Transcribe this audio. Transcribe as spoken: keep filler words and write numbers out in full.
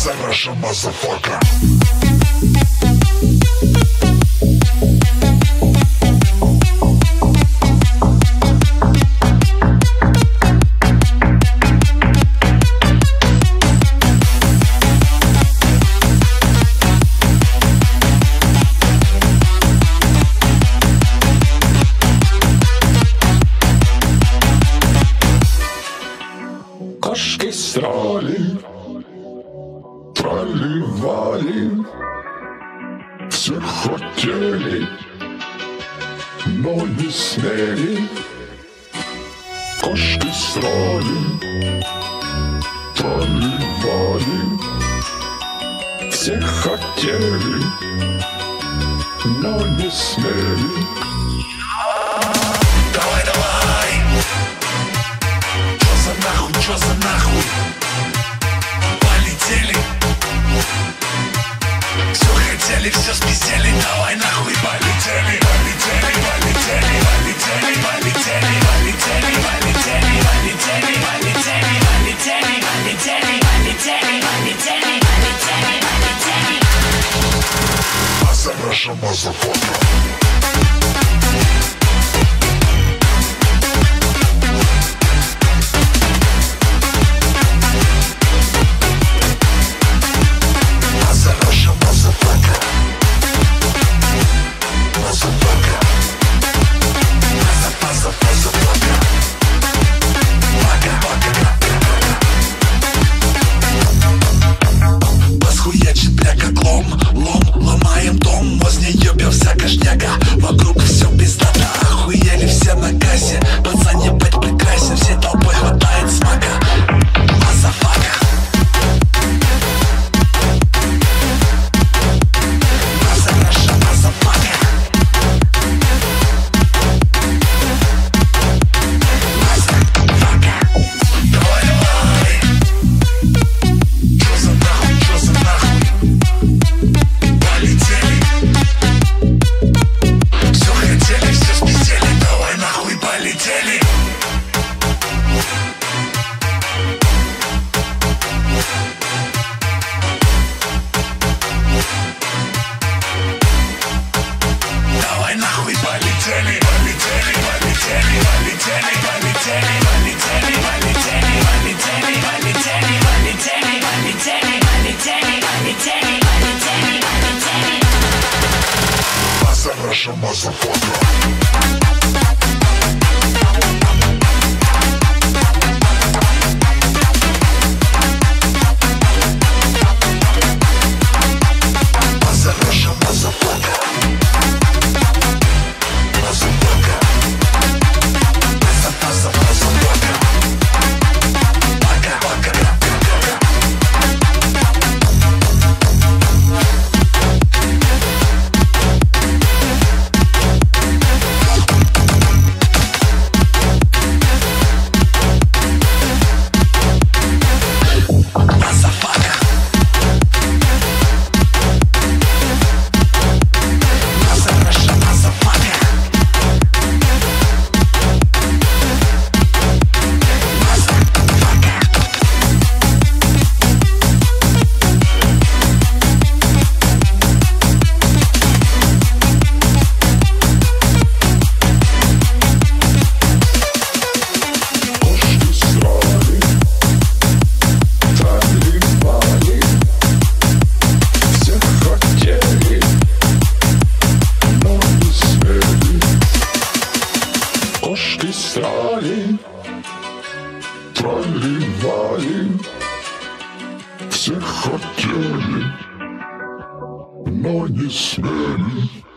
Russia, motherfucker. Кошки срали, проливали, все хотели, но не смели. Кошки срали, проливали, все хотели, но не смели. Давай, давай! Чё за нахуй, чё за нахуй? Полетели! Все хотели, все спиздели, давай нахуй! Полетели, полетели, полетели, полетели, полетели, полетели, полетели, полетели, полетели, полетели, полетели, полетели, полетели, полетели, полетели. Russia, motherfucker. Вокруг все пиздато, охуели все на кассе. Пацан ебать прекрасен, всей толпой хватает смака. Мазафака. Мазараша, мазафака. Мазафака. Давай, давай. Чё за нахуй, чё за нахуй? Полетели. Полетели! Давай нахуй полетели, полетели, полетели, полетели, полетели, полетели, полетели, полетели, полетели, полетели, полетели, полетели, полетели, полетели, полетели. Russia, motherfucker. Кошки срали, проливали, все хотели, но не смели.